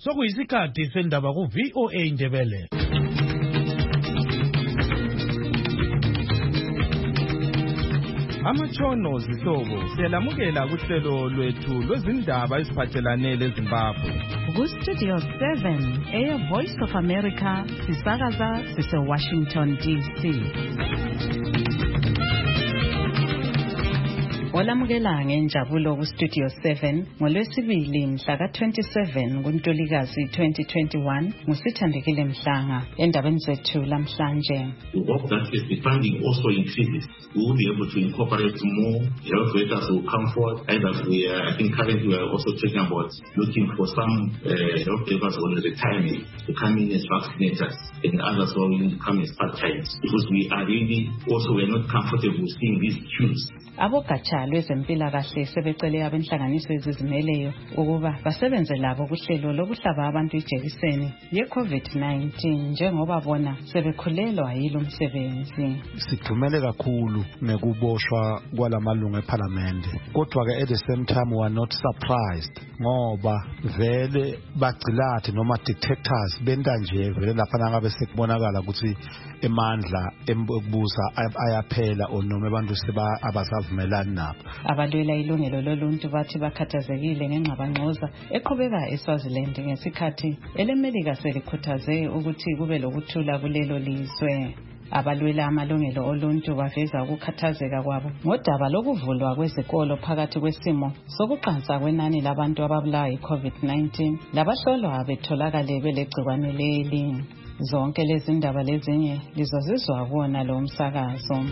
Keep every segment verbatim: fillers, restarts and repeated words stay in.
Sokuyisikhathi sendaba ku V O A Indebele. Amatshono zihlobo siyalamukela kuhlelo lwethu lwezindaba eziphathelane leZimbabwe. Ku Studio seven, Air Voice of America, sisakaza sise Washington D C. Olamukela ngenjabulo ku Studio seven ngolwesibili mhla ka twenty-seven kuNtulikazi twenty twenty-one ngusithandekile Mhlanga endabeni zethu lamhlanje. We hope that if the funding also increases, we will be able to incorporate more health workers who come forward. Either we are, I think currently we are also talking about looking for some uh, health workers on retirement to come in as vaccinators and others who will come as part-time, because we are really also we are not comfortable seeing these queues. Abogatsha lwezempilakahle sebecele abenhlanganiso ezizimeleyo ukuba basebenze labo kuhlelo lokuhlaba abantu ijekiseni ye COVID nineteen njengoba bona sebekhulelwa yilo umsebenzi. Sithumele kakhulu ngekuboshwa kwalamalungu eParliament, kodwa ke at the same time we are not surprised ngoba vele bagcilathi noma detectors benta nje vele lapha nangabe sekubonakala ukuthi emandla embuza ayaphela onoma abantu seba abasavumelani nabo. Abalwela ilungelo loluntu bathi bakhathazekile ngenxabangxoza eqhubeka eSwaziland ngesikhathi elemelika selikhuthaze ukuthi kube lokuthula kulelo lizwe. Abalwela amalungelo oluntu baveza ukukhathazeka kwabo ngodaba lokuvulwa kwezikolo phakathi kwesimo sokuqansa kwenani labantu ababulawa yi-COVID nineteen labahlolwa betholakale belegciwane leli. Zonke lezi ndaba lezinye lizozizwa kuona lo msakazo.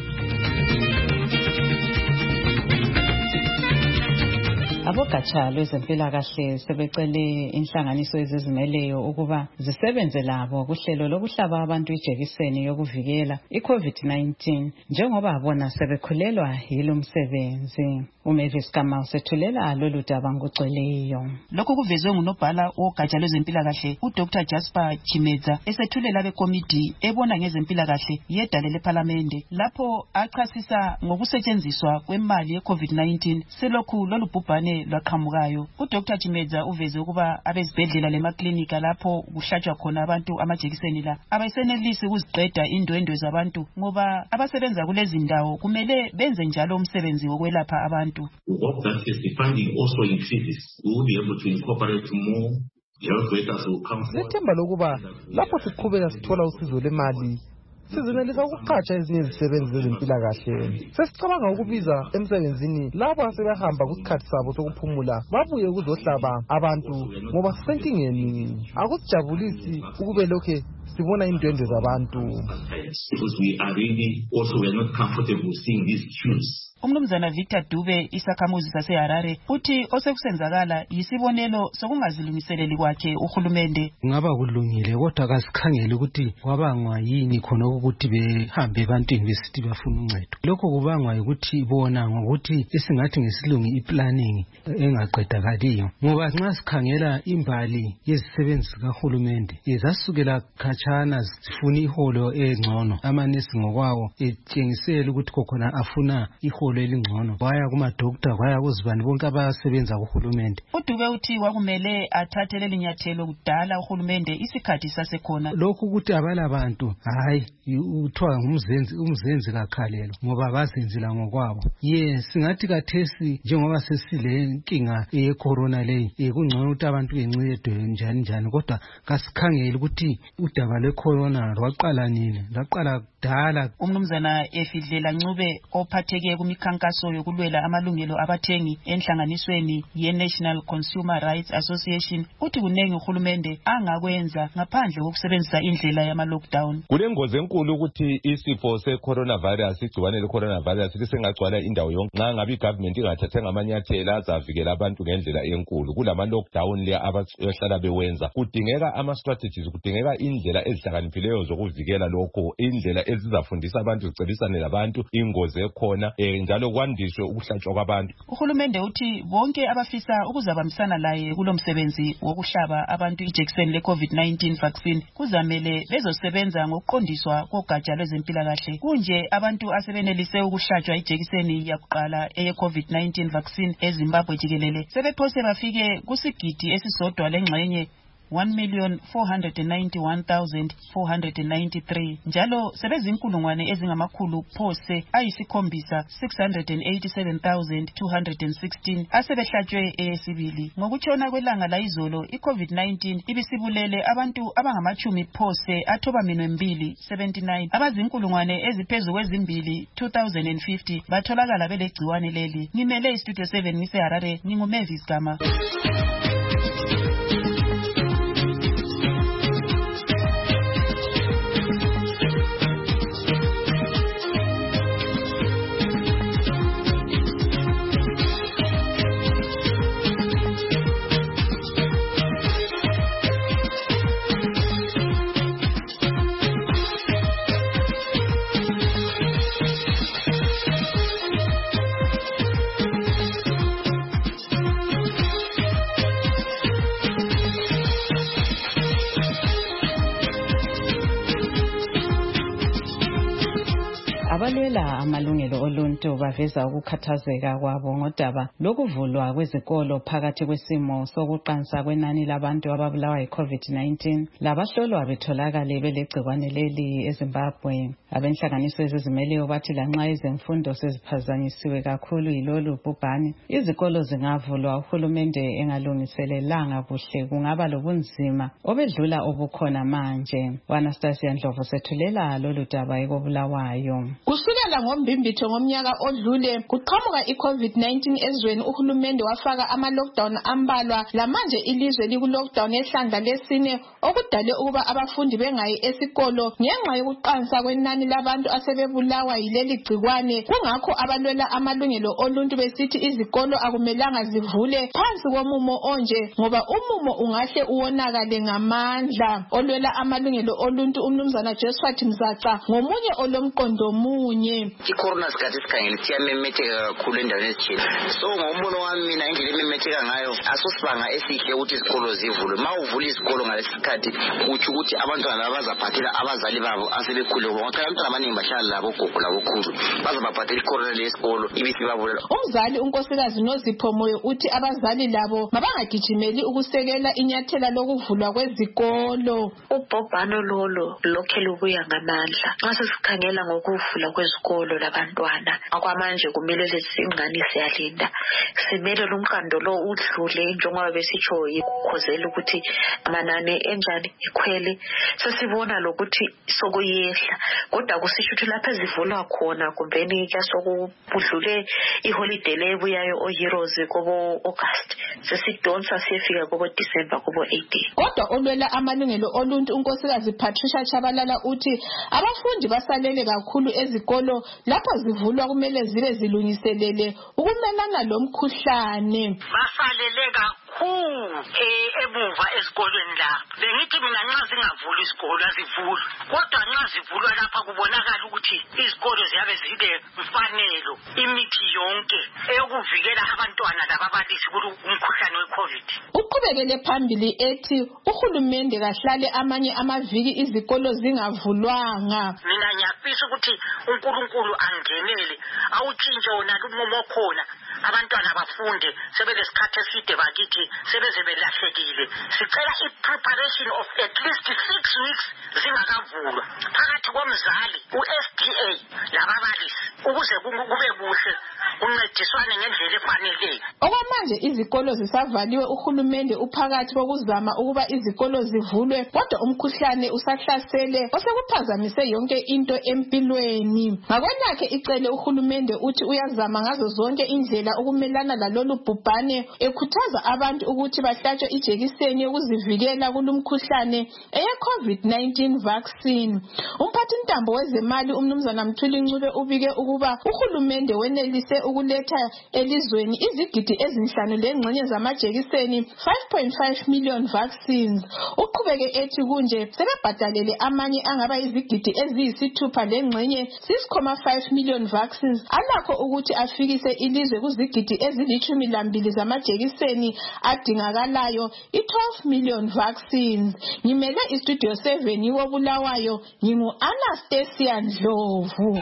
Abogatsha lwezempilakahle sebecele inhlanganiso ezizimeleyo ukuba zisebenze labo kuhlelo lokuhlaba abantu ijekiseni yokuvikela i-COVID nineteen njengoba bona sebekhulelwa yilo msebenzi. Umavis Kamau sethulela lolu daba ngocweleyo. Lokho kuvezwe ngunobhala wogatsha lwezempilakahle uDr Jasper Chimedza esethulela bekomiti ebona ngezempilakahle yedale leParliament lapho achasisa ngokusetshenziswa kwemali ye-COVID nineteen selokhu lolu bhubhane lwaqhamukayo. uDr Chimedza uveze ukuba abezibhedlela lemaklinika lapho kuhlatshwa khona abantu amajekiseni la abayisenelisi ukuziqeda indwendwe zabantu ngoba abasebenza kulezi ndawo kumele benze njalo umsebenzi wokwelapha abantu. We hope that if the funding also increases, we will be able to incorporate more health workers who come forward. Sithemba lokuba lapho siqhubeka sithola usizo lemali sizinelisa ukuqhatsha ezinye izisebenzi zezempilakahle. Sesicabanga ukubiza emsebenzini labo asebehamba kusikhathi sabo sokuphumula babuye ukuzohlaba abantu ngoba sisenkingeni. Akusijabulisi ukube lokhe sibona indwendwe zabantu. Because we are really also we are not comfortable seeing these queues. Umnumzana Victor Dube isakhamuzi saseHarare uthi osekusenzakala yisibonelo sokungazilungiseleli kwakhe uhulumende. Ngaba kulungile kodwa kasikhangele ukuthi kwabangwa yini khona ukuthi behambe ebantwini besithi bafuna uncedo. Lokho kubangwa ukuthi bona ngokuthi esingathi ngesilungu iplanning engaqedakaliyo. Ngoba nxa sikhangela imbali yezisebenzi kahulumende ezasukela khatshana zifuna iholo engcono, amanesi ngokwawo etshengisela ukuthi kokhona afuna iholo elingcono baya kuma doctor baya kuzibani bonke abasebenza kuhulumende. uDube uthi wakumele athathe lelinyathelo kudala uhulumende isikhathi sasekhona. Lokhu ukuthi abala bantu hayi uthiwa ngumzenzi umzenzi kakhalelo ngoba bazenzela ngokwabo. Yes, singathi kathesi njengoba sesile inkinga ye corona leyi ekungcono ukuthi abantu bencedwe njani njani kodwa kasikhangele ukuthi udaba le corona lwaqala nini laqala kudala. Umnumzana Efidlela Ncube ophatheke kumikhankaso yokulwela amalungelo abathengi enhlanganisweni ye-National Consumer Rights Association uthi kunengi uhulumende angakwenza ngaphandle kokusebenzisa indlela yama-lockdown. Kulengozi enkulu ukuthi isifo se-coronavirus igciwane le-coronavirus lisengagcwala indawo yonke nxa ngabe i-government ingathathanga amanyathelo azavikela abantu ngendlela enkulu. Kulama-lockdown le abahlala bewenza kudingeka ama-strategies, kudingeka indlela ezihlakaniphileyo zokuvikela lokho, indlela ezizafundisa abantu zicebisane labantu ingozi ekhona njalo kwandiswe ukuhlatshwa kwabantu. Uhulumende uthi bonke abafisa ukuzabambisana laye kulomsebenzi wokuhlaba abantu ijekiseni le-COVID nineteen vaccine kuzamele bezosebenza ngokuqondiswa kogatsha lwezempilakahle. Kunje abantu asebenelise ukuhlatshwa ijekiseni yakuqala eye-COVID nineteen vaccine eZimbabwe jikelele sebephose bafike kusigidi esisodwa lengxenye one million four hundred ninety-one thousand four hundred ninety-three njalo sebezinkulungwane ezingamakhulu phose ayisikhombisa six hundred eighty-seven thousand two hundred sixteen asebehlatshwe eyesibili. Ngokutshona kwelanga layizolo i-COVID nineteen ibisibulele abantu abangamachumi phose athoba minwe mbili seventy-nine abazinkulungwane eziphezu kwezimbili two thousand fifty batholakala belegciwane leli. Ngimele istudio seven ngise Harare, nginguMavis Gama. Abalwela amalungelo oluntu baveza ukukhathazeka kwabo ngodaba lokuvulwa kwezikolo phakathi kwesimo sokuqansa kwenani labantu ababulawa yi-COVID nineteen labahlolwa betholakale belegcikwane leli eZimbabwe. Abenhlanganiso ezizimeleyo bathi lanxa izemfundo seziphazanyisiwe kakhulu yilolu bhubhane, izikolo zingavulwa uhulumende engalungiselelanga kuhle kungaba lobunzima obedlula obukhona manje. Anastasia Ndlovu sethulela lolu daba ekobulawayo. Kusukela ngombimbitho ngomnyaka odlule kuqhamuka i-COVID nineteen ezweni, uhulumende wafaka ama-lockdown ambalwa lamanje ilizwe liku-lockdown ehlandla lesine okudale ukuba abafundi bengayi esikolo ngenxa yokuqansa kwenani labantu asebebulawa yileli gcikwane. Kungakho abalwela amalungelo oluntu besithi izikolo akumelanga zivule phansi komumo onje ngoba umumo ungahle uwonakale ngamandla. Olwela amalungelo oluntu umnumzana Josphat Mzaca ngomunye olomqondo munye. I-corona sikhathi sikhangele siyamemetheka kakhulu endaweni ezithile, so ngombono wami mina indlela ememetheka ngayo asusibanga esihle ukuthi izikolo zivulwe. Ma uvula izikolo ngalesi sikhathi kutsho ukuthi abantwana abazaphathela abazali babo asebekhulile ngoba abantwana abaningi bahlala labo gogo labo khulu bazabaphathela icorona lesikolo ibisibabulela. Umzali unkosikazi Nozipho Moyo uthi abazali labo mabangagijimeli ukusekela inyathela lokuvulwa kwezikolo. Ubhobhano lolo lokhe lubuya ngamandla. Nxa sikhangela ngokuvula kwezikolo labantwana akwamanje kumele lesingani siyalinda, simele lumqando lo udlule njengoba besitsho ikhozela ukuthi amanani enjani ikhwele. Sesibona lokuthi sokuyehla kodwa kusisho ukuthi lapha ezivulwa khona kumbeni ke sokudlule iholiday lebuyayo o Heroes kobo August sesidonsa siyefika kobo December kobo eighteen. Kodwa olwela amalungelo oluntu unkosikazi Patricia Chabalala uthi abafundi basalele kakhulu ezikolo lapho zivulwa kumele zibe zilungiselele ukumelana lomkhuhlane. Basalele kakhulu ebuva esikolweni la. Bengithi mina nxa zingavula isikolo azivulwe, kodwa nxa zivulwa lapha kubonakala ukuthi izikolo ziyabe zile mfanelo imithi yonke eyokuvikela abantwana lababalisi kulo umkhuhlane we-COVID. Uqhubekele phambili ethi uhulumende kahlale amanye amaviki izikolo zingavulwanga. Mina ngiyafisa ukuthi uNkulunkulu angenele awutshintshe wona umumo khona, abantwana bafunde sebelesikhathi eside bakithi sebeze belahlekile. Sicela i-preparation of at least six weeks zingakavulwa phakathi komzali u-S D A lababalisi ukuze kube kuhle uncediswane ngendlela efaneleyo. Okwamanje izikolo zisavaliwe, uhulumende uphakathi kokuzama ukuba izikolo zivulwe kodwa umkhuhlane usahlasele osekuphazamise yonke into empilweni. Ngakwenakhe icele uhulumende uthi uyazama ngazo zonke indlela ukumelana lalolu bhubhane, ekhuthaza abantu ukuthi bahlatshwe ijekiseni yokuzivikela kulumkhuhlane eye-COVID nineteen vaccine. Umphathi ntambo wezemali umnumzana Mthuli Ncube ubike ukuba uhulumende wenelise ukuletha elizweni izigidi ezinhlanu lengxenye zamajekiseni five point five million vaccines. Uqhubeke ethi kunje sebebhadalele amanye angaba izigidi eziyisithupha lengxenye six point five million vaccines alakho ukuthi afikise ilizwe kuzigidi ezilithumi lambili zamajekiseni adingakalayo i-twelve million vaccines. Ngimele istudio seven iwobulawayo, ngingu Anastasia Ndlovu.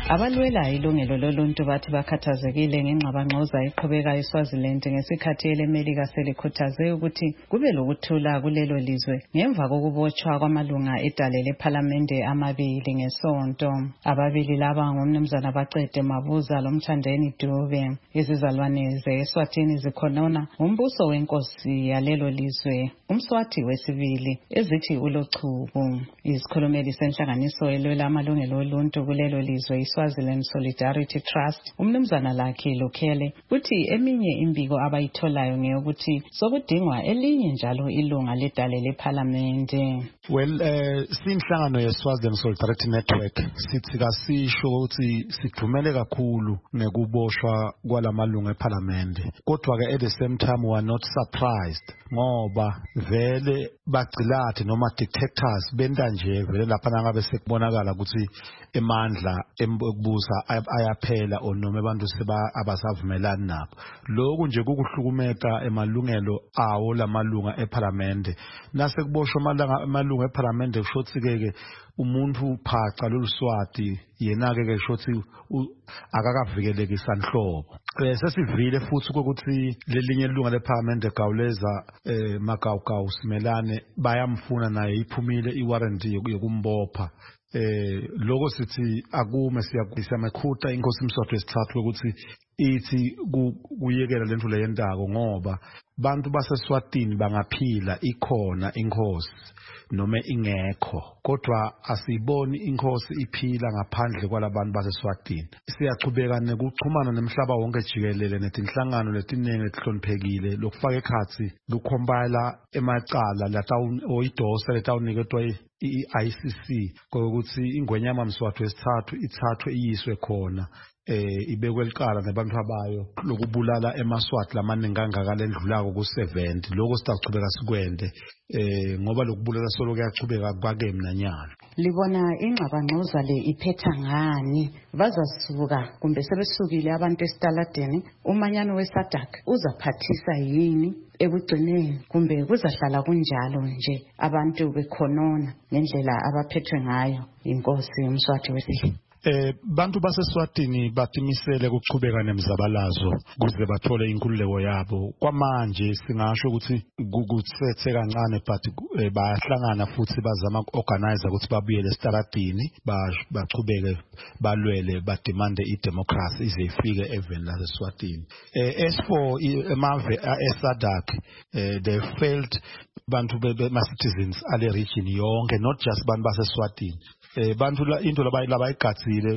Abalwela ilungelo loluntu bathi bakhathazekile ngengxabangxoza eqhubeka eSwaziland ngesikhathi elemelika selikhuthaze ukuthi kube lokuthula kulelo lizwe ngemva kokubotshwa kwamalunga edale lephalamende amabili ngesonto. Ababili laba ngumnumzana Bacede Mabuza loMthandeni Dube. Izizalwane ze-Eswatini zikhonona umbuso wenkosi yalelo lizwe, uMswati wesibili ezithi ulochuku. Isikhulumeli senhlanganiso elwela amalungelo oluntu kulelo lizwe Swaziland Solidarity Trust, umnumzana Lucky Lukhele, uthi eminye imbiko abayitholayo ngeyokuthi sokudingwa elinye njalo ilunga ledale lephalamende. Well, eh sinhlangano yeSwaziland Solidarity Network sithi kasisho ukuthi sidumele kakhulu ngekuboshwa kwalamalunga ephalamende. Kodwa ke at the same time we are not surprised ngoba vele bagcilathe noma dictators benda nje vele lapha nangabe sekubonakala ukuthi emandla embuza ayaphela onoma abantu seba abasavumelani nabo. Lokhu nje kukuhlukumeka emalungelo awo lamalunga ephalamende. Nase kuboshwa amalunga ephalamende kushothi ke umuntu phaca loluswati yena ke kushothi akakavikeleki sanhlobo. Sesivile futhi ukuthi lelinye ilunga lephalamende Gawuleza eh Magawugawu Simelane bayamfuna naye iphumile iwarranty yokumbopha. Eh lokho sithi akume siyakubisa makhuta inkosi Mswati wesithathu ukuthi ithi kuyekela lento leyendako ngoba bantu baseSwatini bangaphila ikhona inkosi noma ingekho, kodwa asiboni inkosi iphila ngaphandle kwalabantu baseSwatini. Siyachubeka nekuchumana nemhlaba wonke jikelele netinhlangano letiningi letihloniphekile lokufaka ekhathi lukompila emacala latawu oyidosa letawuniketwa i-I C C kokuthi ingwenyama Mswati wesithathu ithathwe iyiswe khona eh ibekwe elicala nabantu abayo lokubulala eMaswati lamaningi kangaka lendlulako ku seventy. Lokho sitachubeka sikwende eh ngoba lokubulala solo kuyachubeka kwake mnanyalo. Libona ingxabangxoza le iphetha ngani bazasuka kumbe sebesukile abantu esitaladeni umanyano weSADC uzaphathisa yini ekugcineni kumbe kuzahlala kunjalo nje abantu bekhonona ngendlela abaphethwe ngayo inkosi uMswati wesibili? Eh bantu baseSwatini batimisele ukuchubeka nemzabalazo kuze bathole inkululeko yabo. Kwamanje singasho ukuthi kutsethe kancane but bayahlangana futhi bazama ukorganize ukuthi babuyele esitaladini bachubeke balwele bademande idemocracy ize ifike even la eSwatini. Eh as for emave eSADC eh they failed bantu bema citizens ale region yonke, not just bantu baseSwatini. Eh bantu la into labayigatsile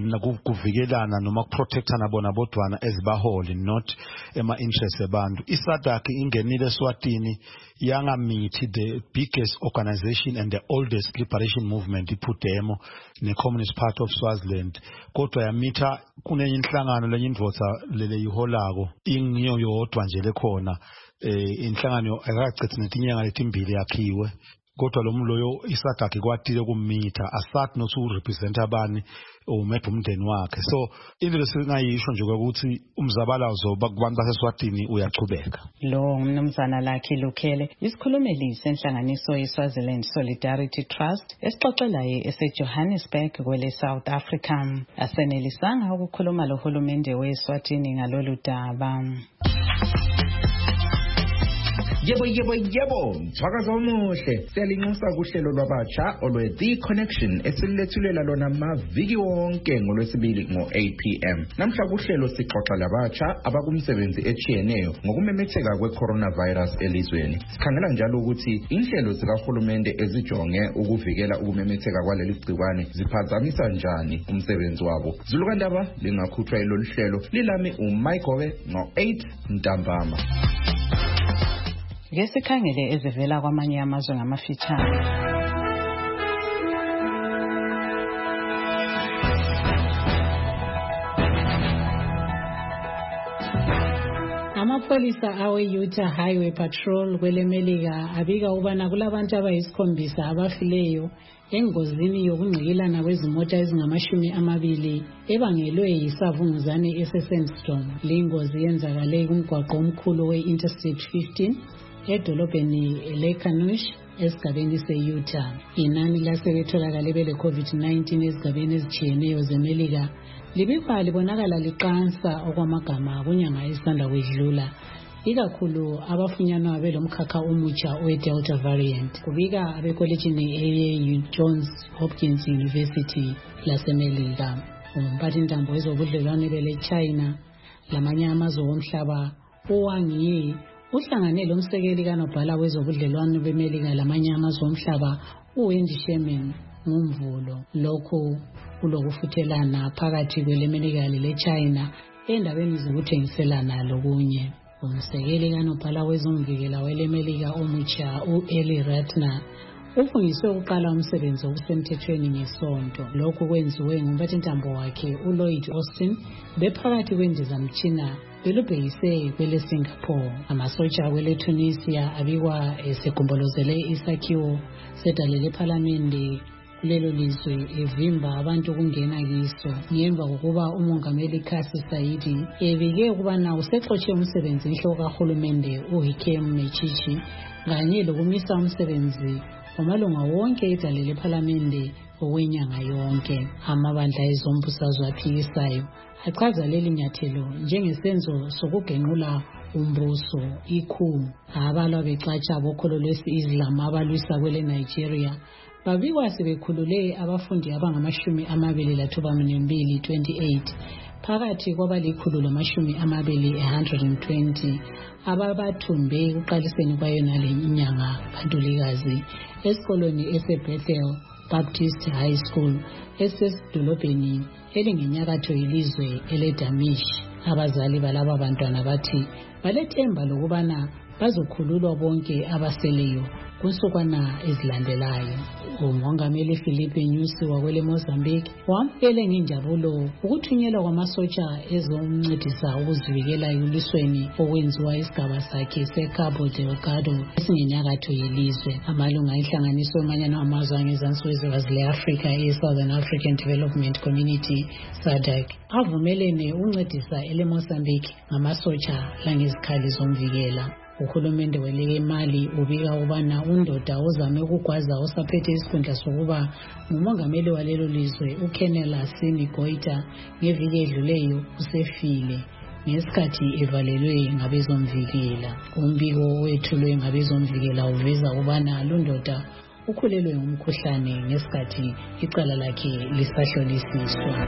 kuvikelana noma kuprotectana bona bodwana ezibaholi, not ema interest yabantu. iSADC ingenile eSwatini yangamithi the biggest organization and the oldest liberation movement iphudemo ne Communist Party of Swaziland, kodwa yamitha kunenye inhlangano lenye indvodza lele yiholako ingiyo yodwa nje lekhona. Eh inhlangano akakachithi netinyanga letimbili yakhiwe, kodwa lo mloyo iSADC kwatile kumitha asat nothi urepresent abani umethe umndeni wakhe. So into lesingayisho nje ukuthi umzabalazo kubantu baseSwatini uyachubeka. Lo mnumzana Lucky Lukhele isikhulumeli senhlanganiso yeSwaziland Solidarity Trust esixoxelayo eseJohannesburg kwele South Africa. Asenelisanga ukukhuluma lohulumende weSwatini ngalolu daba. Yebo yebo yebo mthakazo omuhle siyalinxusa kuhlelo lwabatsha olwe The Connection esilethulela lona maviki wonke ngolwesibili ngo eight p m Namhla kuhlelo sixoxa labatsha abakumsebenzi echiyeneyo ngokumemetheka kwe-coronavirus elizweni. Sikhangela njalo ukuthi inhlelo zikahulumende ezijonge ukuvikela ukumemetheka kwaleli gciwane ziphazamisa njani umsebenzi wabo. Zulukandaba lingakhuthwa ilolu hlelo lilami uMichael ngo eight ntambama. Ngesikhangele ezivela kwamanye amazwe ngamafitshane. Amapolisa awe Utah Highway Patrol kwelemelika abika ubana kulabantu abayisikhombisa abafileyo engozini yokungqikilana kwezimota ezingamashumi amabili ebangelwe yisavunguzane eseSandstone. Le ngozi yenzakale kumgwaqo omkhulu we Interstate fifteen edolobheni leKanush esigabeni se-Utah. Inani lasebetholakale bele COVID nineteen ezigabeni ezitshiyeneyo zeMelika libikwa libonakala liqansa okwamagama kunyanga esanda kwedlula, ikakhulu abafunyanwa belomkhakha omutsha owe-Delta variant. Kubika abekolejini eye-Johns Hopkins University laseMelika. Umphathintambo wezobudlelwane bele-China lamanye amazwe omhlaba uWang Yi uhlangane lomsekeli kanobhala wezobudlelwane beMelika lamanye amazwe omhlaba uWendy Sherman ngomvulo. Lokhu kulokufuthelana phakathi kweleMelika lele-China endabeni zokuthengiselana lokunye. Umsekeli kanobhala wezomvikela weleMelika omutsha u-Eli Ratner ufungiswe ukuqala umsebenzi okusemthethweni ngesonto. Lokhu kwenziwe ngumphathintambo wakhe uLloyd Austin bephakathi kwendizamtshina belubhekise kwele Singapore. Amasotsha kwele Tunisia abikwa esegombolozele isakhiwo sedale lephalamende kulelo lizwe evimba abantu ukungena kiso ngemva kokuba umongameli Kasi Saidi ebike ukubana usexotshe umsebenzi inhloko kahulumende uHikem Mechichi kanye lokumisa umsebenzi wamalunga wonke edale lephalamende okwenyanga yonke. Amabandla ezombusazwe aphikisayo achaza leli nyathelo njengesenzo sokugenqula umbuso. Ikhu abalwa bexatsha bokholo lwesi-Islam abalwisa kwele Nigeria babikwa sebekhulule abafundi abangamashumi amabili lathubanembili twenty-eight phakathi kwabalikhulu lamashumi amabili one hundred twenty ababathumbe kuqaliseni kwayonale inyanga bantulikazi esikolweni ese-Bethel Baptist High School esesidolobheni elingenyakatho yelizwe ele-Damish. Abazali balaba bantwana bathi balethemba lokubana bazokhululwa bonke abaseleyo kunsukwana ezilandelayo. Umongameli Filipe Nyusi wakwele Mozambique wamkele ngenjabulo ukuthunyelwa kwamasotsha ezomncedisa ukuzivikela ekulisweni okwenziwa isigaba sakhe se-Cabo Delgado esingenyakatho yelizwe. Amalunga enhlanganiso yomanyano amazwe angezansi wezwekazi le-Afrika e-Southern African Development Community S A D C avumelene ukuncedisa ele Mozambique ngamasotsha langezikhali zomvikela. Uhulumende weleke Mali ubika ukubana undoda ozame ukugwaza osaphethe isikhundla sokuba ngumongameli walelo lizwe uKenel Assimi Goita ngeviki edluleyo usefile ngesikhathi evalelwe ngabezomvikela. Umbiko wethulwe ngabezomvikela uveza ukubana lundoda ukhulelwe ngumkhuhlane ngesikhathi icala lakhe lisahlolisiswa.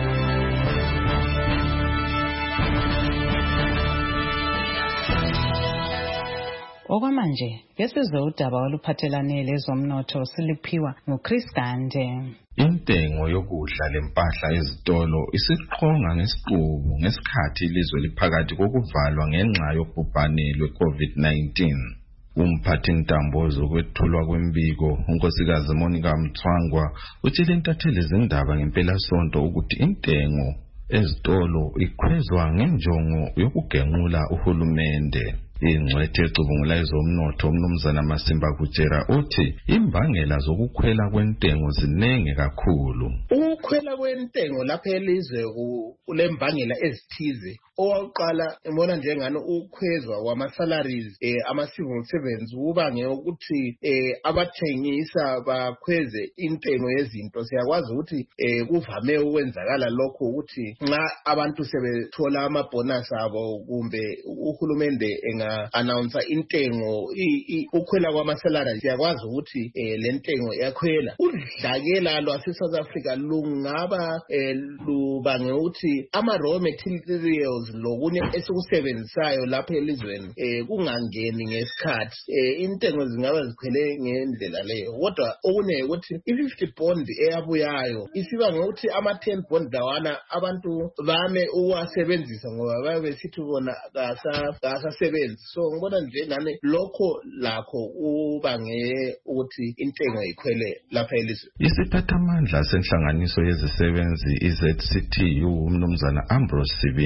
Okwamanje kesizwe udaba oluphathelane lezomnotho siliphiwa nguChris Gande. Intengo yokudla lempahla ezitolo isiqhonga ngesiqubu ngesikhathi ilizwe liphakathi kokuvalwa ngenxa yobhubhane lwe-COVID nineteen. Umphathintambo zokwethulwa kwembiko unkosikazi Monica Mthwangwa utshele intatheli zindaba ngempelasonto ukuthi intengo ezitolo ikhwezwa ngenjongo yokugenqula uhulumende. Ingcwethe ecubungula ezomnotho uMnumzana Masimba Kutshera uthi imbangela zokukhwela kwentengo zinenge kakhulu. Ukukhwela kwentengo lapha elizwe kulembangela ezithize. Owakuqala ngibona njengani ukukhwezwa kwama-salaries eh ama-civil servants kubange ukuthi eh abathengisa bakhweze intengo yezinto. Siyakwazi ukuthi eh kuvame ukwenzakala lokho ukuthi nxa abantu sebethola amabonus abo kumbe uhulumende enga announce intengo ukukhwela kwama-salaries siyakwazi ukuthi eh lentengo yakhwela. Udlakela lwase South Africa lungaba eh lubange ukuthi ama raw materials lokunye esikusebenzisayo lapha elizweni eh kungangeni ngesikhathi eh intengo zingaba zikhwele ngendlela leyo. Kodwa okunye ukuthi i-fifty bond eyabuyayo isiba ngokuthi ama ten bond lawana abantu bame uwasebenzisa ngoba babe besithi bona kasa kasasebenzi. So ngibona nje ngane lokho lakho ubange ukuthi intengo ikhwele lapha elizweni. Isiphathamandla senhlanganiso yezisebenzi i-Z C T U uMnumzana Ambrose Sibindi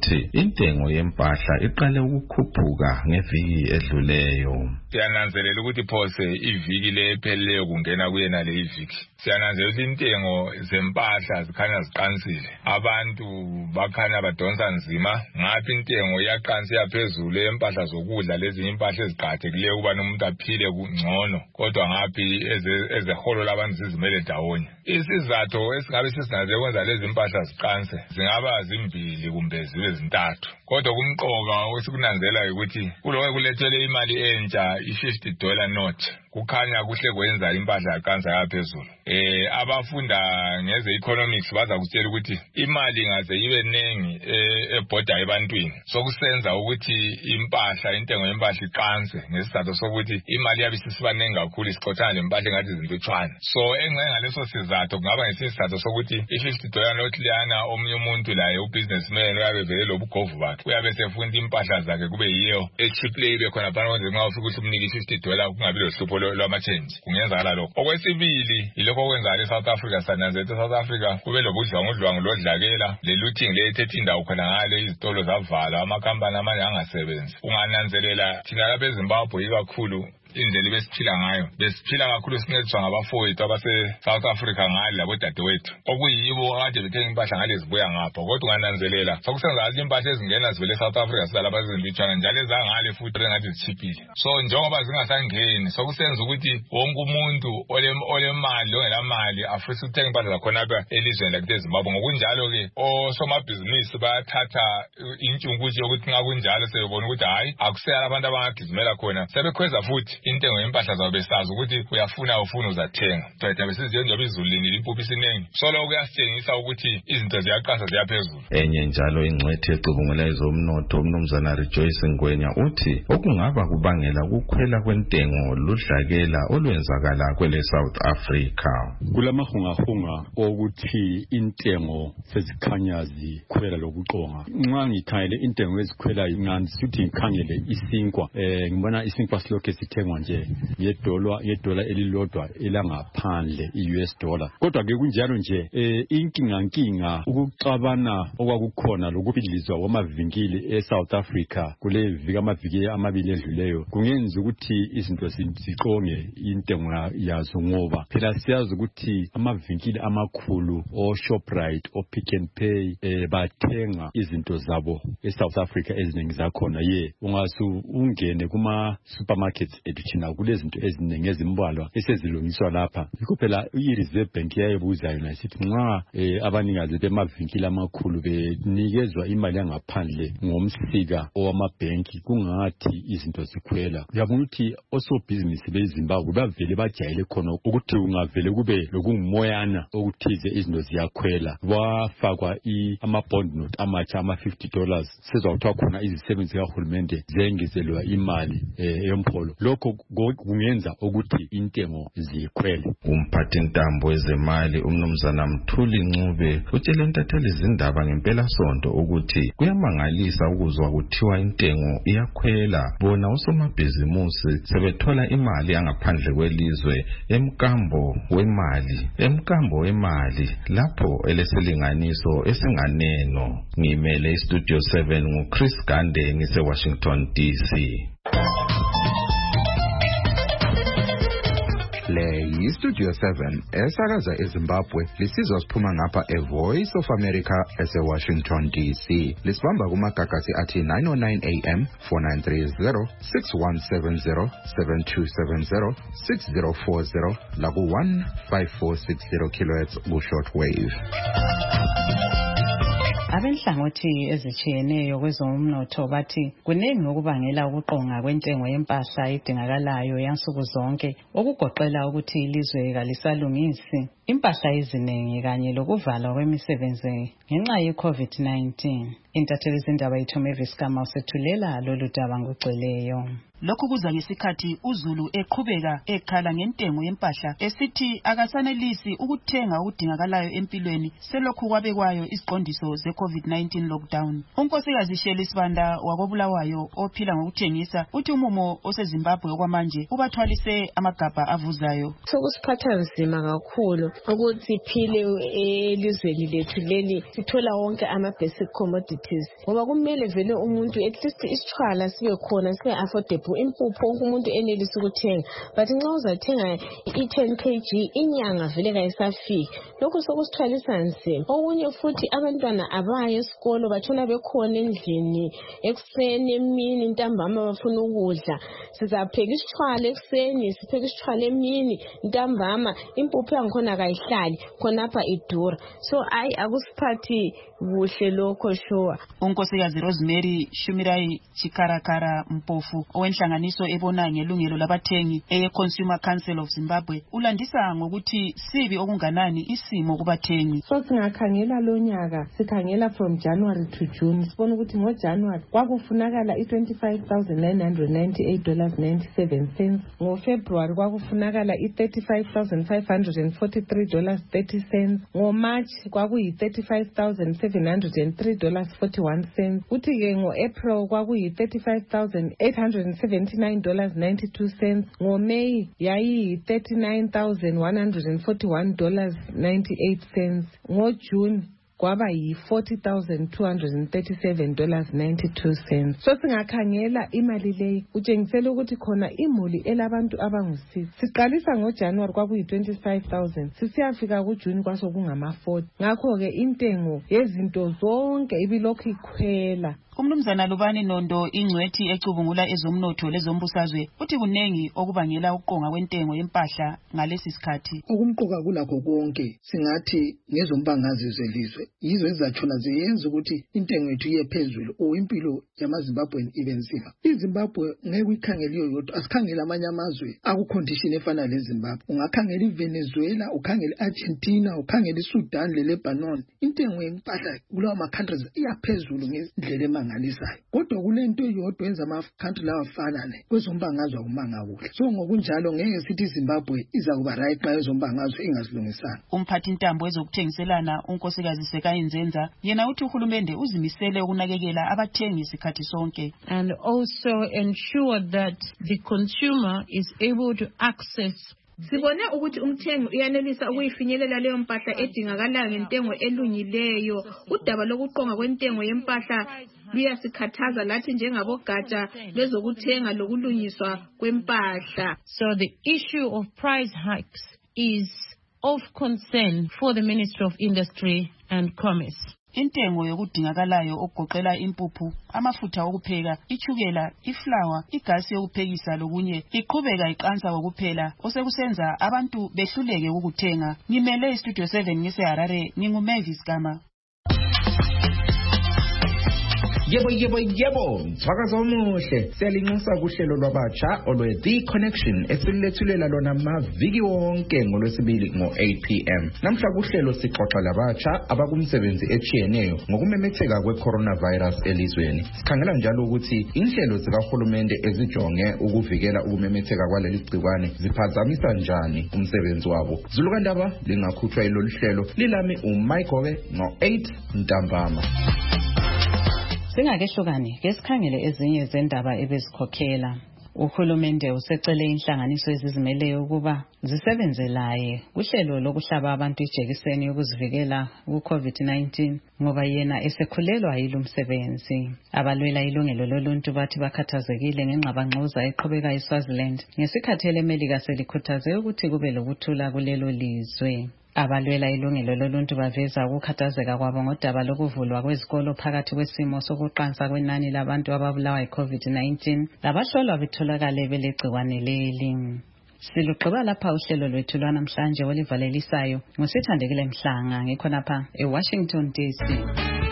uthi intengo yempahla iqale ukukhuphuka ngeviki edluleyo. Siyananzelela ukuthi phose iviki lepheleyo kungena kuyena le iviki. Siyananzelela ukuthi intengo zempahla zikhanya ziqansile. Abantu bakhanya badonsa nzima. Ngaphi intengo iyaqansa yaphezulu empahla zokudla lezi impahla eziqhathekileyo kuba umuntu aphile kungcono. Kodwa ngaphi ezeholo labantu zizimele ndawonye. Isizathu esingabe sisinaze kwenza lezi impahla ziqanse zingaba zimbili kumbe zibe zintathu. Kodwa kumqoka osikunanzela ukuthi kuloke kulethele imali entsha i-fifty dollar note. Kukhanya kuhle kwenza impahla yaqansa yaphezulu. Eh abafunda ngeze economics baza kutshela ukuthi imali ngaze ibe nengi ebhoda ebantwini. Sokusenza ukuthi impahla intengo yempahla iqanse ngesizathu sokuthi imali yabe sisibanengi kakhulu isixothana lempahla engathi izintutshwana. So engxe ngaleso sizathu kungaba ngesizathu sokuthi i-fifty dollar note liyana omunye umuntu laye ubusinessman uyabe vele lobugovu bakhe. Uyabe sefunda impahla zakhe kube yiyo e-cheap ibe khona phana nje nxa ufika ukuthi umnike fifty dollar kungabi lohlupho lwama-change. Kungenzakala lokho. Okwesibili yilokho okwenza le-South Africa sananzethe South Africa kube lobudlwangudlwangu lodlakela le-looting le ethethe indawo khona ngale izitolo zavalwa amakhampani amanye angasebenzi. Ungananzelela thina lapha eZimbabwe ikakhulu indlela besiphila ngayo besiphila kakhulu sincediswa ngabafowethu abase-South Africa ngale labo dadewethu okuyibo kade bethenga impahla ngale zibuya ngapha. Kodwa ungananzelela sokusenza ukuthi impahla ezingena zivele e-South Africa zidala bazizintutshwana njalo ezangale futhi engathi zichiphile. So njengoba zingasangeni sokusenza ukuthi wonke umuntu olemali ongelamali afisa ukuthenga impahla zakhona apha elizweni lakhe eZimbabwe. Ngokunjalo-ke osomabhizinisi bayathatha intshunkuthi yokuthi nxa kunjalo sebebona ukuthi hayi akuseyala abantu abangagizimela khona sebekhweza futhi intengo yempahla zawo besazi ukuthi uyafuna ufuna uzathenga. Thina besiziyo njengoba izulu linile impuphu isiningi. So lokho kuyasitshengisa ukuthi izinto ziyaqansa ziyaphezulu. Enye njalo ingcwethi ecubungula ezomnotho umnumzana Rejoice Ngwenya uthi okungaba kubangela ukukhwela kwentengo ludlakela olwenzakala kwele South Africa. Kulamahungahunga ukuthi intengo sezikhanya zikhwela lokuqonga. Nxa ngikhangele intengo ezikhwela ngandisuthi ngikhangele isinkwa eh ngibona isinkwa silokhe sithengwa nje yedola yedola elilodwa elangaphandle i-U S dollar. Kodwa ke kunjalo nje eh inkinga nkinga ukuxabana okwakukhona lokubhidlizwa kwamavinkili eSouth Africa kule vika amaviki amabili edluleyo kungenza ukuthi izinto ziqonge intengo yazo ngoba phela siyazi ukuthi amavinkili amakhulu o Shoprite o Pick n Pay eh bathenga izinto zabo eSouth Africa eziningi zakhona ye ungasu ungene kuma supermarkets eduthina kulezinto eziningi ezimbalwa esezilungiswa lapha. Yikho phela i-Reserve Bank yayebuza yona isithi nxa eh, abanikazi bemavinkili amakhulu benikezwa imali yangaphandle ngomsika owamabhenki kungathi izinto zikhwela. Uyabona ukuthi osobhizinisi beZimbabwe bavele bajayele khona ukuthi ungavele kube lokungumoyana okuthize izinto ziyakhwela. Wafakwa ama-bond note amatsha ama-fifty dollars sezawuthiwa khona izisebenzi kahulumende zengezelwa imali eh, yompholo. Lokho kungenza ukuthi intengo zikhwele. Umphathi ntambo wezemali umnumzana Mthuli Ncube utshele intatheli izindaba ngempela sonto ukuthi kuyamangalisa ukuzwa kuthiwa intengo iyakhwela. Bona osomabhizimusi sebethola imali angaphandle kwelizwe emkambo wemali emkambo wemali lapho elesilinganiso esinganeno. Ngimele iStudio seven nguChris Gande ngise-Washington D C. Le yiStudio seven esakaza eZimbabwe lisizwa siphuma ngapha eVoice of America ese-Washington D C. Lisibamba kumagagasi athi nine oh nine A M, four nine three zero, six one seven zero, seven two seven zero, six zero four zero laku one five four six zero kilohertz ku-shortwave. Abenhlangothi ezitshiyeneyo kwezomnotho bathi kuningi okubangela ukuqonga kwentengo yempahla edingakalayo yansuku zonke okugoqela ukuthi ilizwe kalisalungisi impahla eziningi kanye lokuvalwa kwemisebenzi ngenxa ye-COVID nineteen. Intatheli zindaba yethu Mavis Kama usethulela lolu daba ngokugcweleyo. Lokhu kuza ngesikhathi uZulu eqhubeka ekhala ngentengo yempahla esithi akasanelisi ukuthenga okudingakalayo empilweni selokhu kwabekwayo isiqondiso ze-COVID nineteen lockdown. Unkosikazi Shirley Sibanda wakobulawayo ophila ngokuthengisa uthi umumo oseZimbabwe okwamanje ubathwalise amagabha avuzayo. Sokusiphatha nzima kakhulu ukuthi phile elizweni lethu leli sithola wonke ama basic commodities ngoba kumele vele umuntu at least isitshwala sibe khona sibe affordable impupho wonke umuntu enelisa ukuthenga but nxa uzathenga i-ten kilograms inyanga vele kayisafiki lokho sokusithwalisa nzima. Okunye futhi abantwana abaye esikolo bathola bekhona endlini ekuseni emini ntambama bafuna ukudla sizapheka isitshwala ekuseni sipheka isitshwala emini ntambama impupho yangikhona kayihlali khonapha idura so ayi akusiphathi kuhle lokho sure. Unkosikazi Rosemary Shumirai Chikarakara Mpofu owenhlanganiso ebona ngelungelo labathengi eye Consumer Council of Zimbabwe ulandisa ngokuthi sibi okunganani isimo kubathengi. So singakhangela lo nyaka sikhangela from January to June sibona ukuthi ngo January kwakufunakala i twenty-five thousand nine hundred ninety-eight dollars and ninety-seven cents, ngo February kwakufunakala i thirty-five thousand five hundred forty-three dollars and thirty cents, ngo March kwakuyi thirty-five thousand seven hundred three dollars and forty-one cents, uthi ke ngo April kwakuyi thirty-five thousand eight hundred seventy-nine dollars and ninety-two cents, ngo May yayi thirty-nine thousand one hundred forty-one dollars and ninety-eight cents, ngo June kwaba yi forty thousand two hundred thirty-seven dollars and ninety-two cents. So singakhangela imali leyi kutshengisela ukuthi khona imuli elabantu abangu-six. Siqalisa ngo January kwakuyi twenty-five thousand sisiyafika ku June kwaso kungama forty. Ngakho ke intengo yezinto zonke ibilokhu ikhwela. Umnumzana Lubani Nondo ingcwethi ecubungula ezomnotho lezombusazwe uthi kunengi okubangela uqonga kwentengo yempahla ngalesi sikhathi. Ukumqoka kulakho konke singathi ngezombangazi zelizwe yizo ezathola ziyenza ukuthi intengo yethu iye phezulu o impilo yamaZimbabwe ibe nzima. iZimbabwe ngeke uyikhangeliyo yodwa asikhangela amanye amazwe akucondition efana leZimbabwe. Ungakhangela iVenezuela, ukhangela iArgentina, ukhangela iSudan leLebanon. Intengo yempahla kulawo ma countries iyaphezulu ngendlela emangalisayo. Kodwa kulento eyodwa yenza ama country lawa afana ne kwezombangazwe akumanga kuhle. So ngokunjalo ngeke sithi iZimbabwe iza kuba right xa ezombangazwe ingazilungisanga. Umphathi intambo ezokuthengiselana unkosikazi Sekayinzenza yena uthi uhulumende uzimisele ukunakekela abathengi isikhathi sonke and also ensure that the consumer is able to access. Sibone ukuthi umthengi uyanelisa ukuyifinyelela leyo mpahla edingakalayo ngentengo elungileyo. Udaba lokuqonga kwentengo yempahla luyasikhathaza lathi njengabogatsha lwezokuthenga lokulungiswa kwempahla. So the issue of price hikes is of concern for the Ministry of Industry and Commerce. Intengo yokudingakalayo okugoqela impuphu, amafutha okupheka, ichukela, iflour, igasi yokuphekisa lokunye iqhubeka iqansa kokuphela osekusenza abantu behluleke ukuthenga. Ngimele iStudio seven ngise Harare nginguMavis Gama. Yebo yebo yebo mthakazo omuhle siyalinxusa kuhlelo lwabatsha olwe The Connection esilethulela lona maviki wonke ngolwesibili ngo eight p m Namhla kuhlelo sixoxa labatsha abakumsebenzi echiyeneyo ngokumemetheka kwe-coronavirus elizweni. Sikhangela njalo ukuthi inhlelo zikahulumende ezijonge ukuvikela ukumemetheka kwaleli gciwane ziphazamisa njani umsebenzi wabo. Zulukandaba lingakhutshwa ilolu hlelo lilami uMichael ngo eight ntambama. Singakehlukani ngesikhangele ezinye zendaba ebezikhokhela. Uhulumende usecele inhlanganiso ezizimeleyo ukuba zisebenze laye kuhlelo lokuhlaba abantu ijekiseni yokuzivikela ku-COVID nineteen ngoba yena esekhulelwa yilo umsebenzi. Abalwela ilungelo loluntu bathi bakhathazekile ngengxabangxoza eqhubeka eSwaziland ngesikhathi elemelika selikhuthaze ukuthi kube lokuthula kulelo lizwe. Abalwela ilungelo loluntu baveza ukukhathazeka kwabo ngodaba lokuvulwa kwezikolo phakathi kwesimo sokuqansa kwenani labantu ababulawa yi-COVID nineteen labahlolwa betholakale belegciwane leli. Silugqiba lapha uhlelo lwethu lwanamhlanje olivalelisayo ngusithandekile Mhlanga ngikhonapha eWashington D C.